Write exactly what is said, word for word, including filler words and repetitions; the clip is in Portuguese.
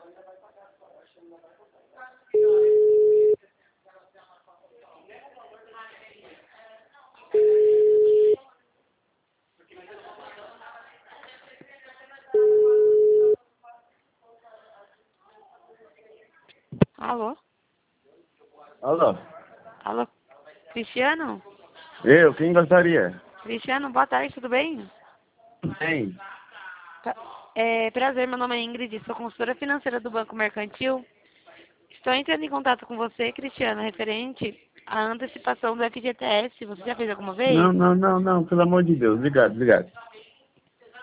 Alô? Alô? Alô? Cristiano? Eu, quem gostaria? Cristiano, boa tarde, tudo bem? Bem. Tá- É, prazer, meu nome é Ingrid, sou consultora financeira do Banco Mercantil. Estou entrando em contato com você, Cristiano, referente à antecipação do F G T S. Você já fez alguma vez? Não, não, não, não, pelo amor de Deus. Obrigado, obrigado.